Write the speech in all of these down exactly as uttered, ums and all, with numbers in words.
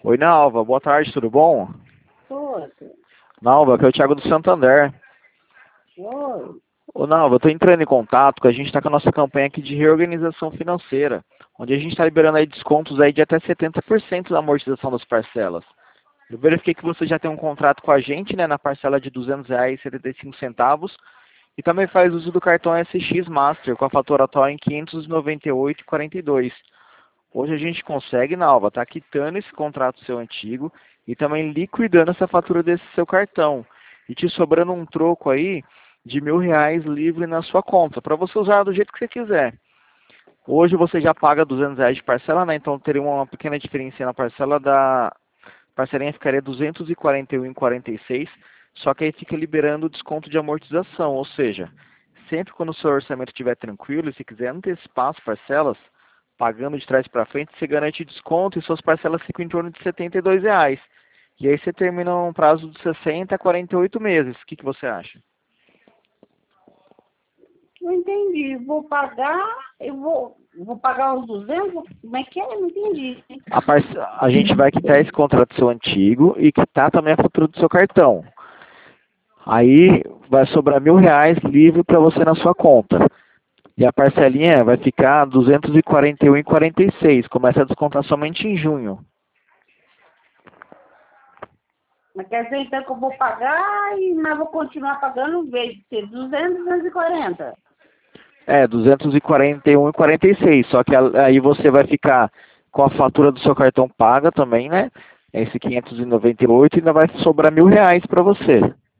Oi, Nalva. Boa tarde, tudo bom? Oi. Nalva, aqui é o Thiago do Santander. Oi. Ô, Nalva, eu tô entrando em contato, que a gente está com a nossa campanha aqui de reorganização financeira, onde a gente está liberando aí descontos aí de até setenta por cento da amortização das parcelas. Eu verifiquei que você já tem um contrato com a gente, né, na parcela de duzentos reais e setenta e cinco centavos, e também faz uso do cartão S X Master, com a fatura atual em quinhentos e noventa e oito reais e quarenta e dois centavos. Hoje a gente consegue, Nalva, tá quitando esse contrato seu antigo e também liquidando essa fatura desse seu cartão. E te sobrando um troco aí de mil reais livre na sua conta, para você usar do jeito que você quiser. Hoje você já paga duzentos reais de parcela, né? Então teria uma pequena diferença na parcela da... parcelinha ficaria duzentos e quarenta e um reais e quarenta e seis centavos, só que aí fica liberando o desconto de amortização, ou seja, sempre quando o seu orçamento estiver tranquilo e se quiser antecipar as parcelas, pagando de trás para frente, você garante desconto e suas parcelas ficam em torno de setenta e dois reais. E aí você termina um prazo de sessenta a quarenta e oito meses. O que, que você acha? Não entendi. Vou pagar, eu vou, vou pagar os duzentos? Como é que é? Não entendi. A, parce... a gente vai quitar esse contrato seu antigo e quitar também a fatura do seu cartão. Aí vai sobrar mil reais livre para você na sua conta. E a parcelinha vai ficar duzentos e quarenta e um reais e quarenta e seis centavos. Começa a descontar somente em junho. Mas quer dizer então que eu vou pagar e mas vou continuar pagando em vez de ser duzentos, duzentos e quarenta. É, duzentos e quarenta e um reais e quarenta e seis centavos. Só que aí você vai ficar com a fatura do seu cartão paga também, né? Esse quinhentos e noventa e oito e ainda vai sobrar mil reais para você.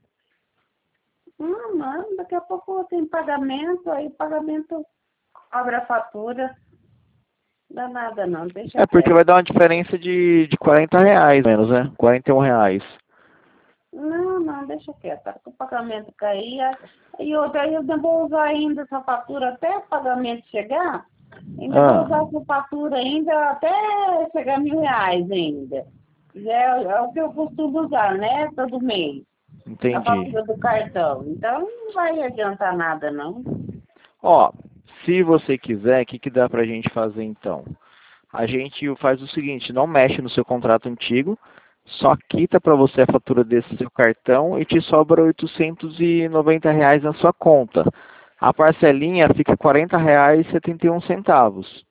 Não, não, daqui a pouco tem pagamento, aí pagamento abre a fatura. Não dá nada não, deixa É porque quieto. vai dar uma diferença de, de quarenta reais menos, né? quarenta e um reais. Não, não, deixa quieto. Tá com o pagamento cair. E outra, aí eu vou usar ainda essa fatura até o pagamento chegar. Ainda vou Ah, usar essa fatura ainda até chegar a mil reais ainda. E É, é o que eu costumo usar, né? Todo mês. A entendi. fatura do cartão. Então não vai adiantar nada, não. Ó, se você quiser, o que, que dá pra gente fazer então? A gente faz o seguinte, não mexe no seu contrato antigo, só quita para você a fatura desse seu cartão e te sobra oitocentos e noventa reais na sua conta. A parcelinha fica quarenta reais e setenta e um centavos.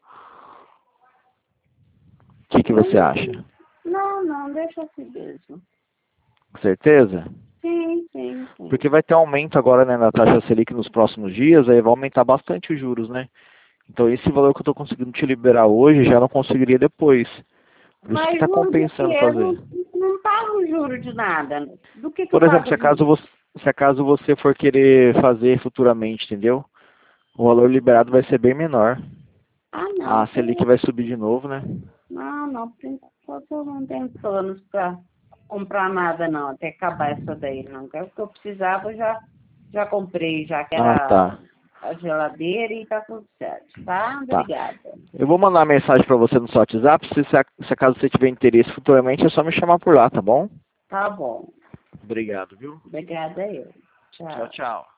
O que, que você acha? Não, não, deixa assim mesmo. Certeza? Sim, sim, sim. Porque vai ter um aumento agora, né, na taxa Selic nos próximos dias, aí vai aumentar bastante os juros, né? Então esse valor que eu estou conseguindo te liberar hoje já não conseguiria depois. Por isso que Mas está juro de que compensando eu fazer. não, não pago juro de nada. Do que que eu Por exemplo, se pago acaso juro? você, se acaso você for querer fazer futuramente, entendeu? O valor liberado vai ser bem menor. Ah, não. A Selic vai subir de novo, né? Não, não, por enquanto eu não tenho planos para comprar nada não, até acabar essa daí não. O que eu precisava eu já, já comprei, já que Ah, era tá. a geladeira e tá tudo certo, tá? Tá. Obrigada. Eu vou mandar uma mensagem para você no seu WhatsApp. Se, se, se acaso você tiver interesse futuramente, é só me chamar por lá, tá bom? Tá bom. Obrigado, viu? Obrigada eu. Tchau, Tchau. tchau.